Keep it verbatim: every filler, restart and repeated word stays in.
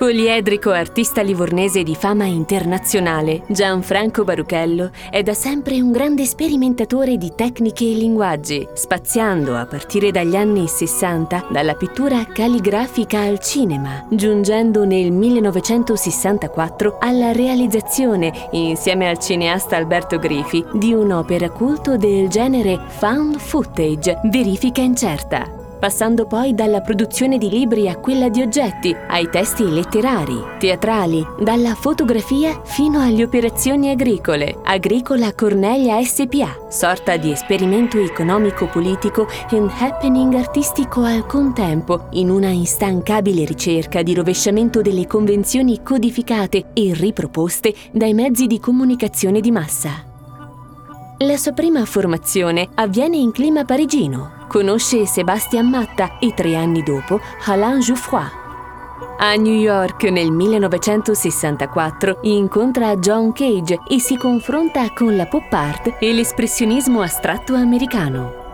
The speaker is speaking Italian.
Poliedrico artista livornese di fama internazionale, Gianfranco Baruchello è da sempre un grande sperimentatore di tecniche e linguaggi, spaziando a partire dagli anni sessanta dalla pittura calligrafica al cinema, giungendo nel millenovecentosessantaquattro alla realizzazione, insieme al cineasta Alberto Grifi, di un'opera culto del genere found footage, verifica incerta. Passando poi dalla produzione di libri a quella di oggetti, ai testi letterari, teatrali, dalla fotografia fino alle operazioni agricole, Agricola Cornelia S P A, sorta di esperimento economico-politico e un happening artistico al contempo, in una instancabile ricerca di rovesciamento delle convenzioni codificate e riproposte dai mezzi di comunicazione di massa. La sua prima formazione avviene in clima parigino. Conosce Sébastien Matta e tre anni dopo Alain Jouffroy. A New York nel millenovecentosessantaquattro incontra John Cage e si confronta con la pop art e l'espressionismo astratto americano.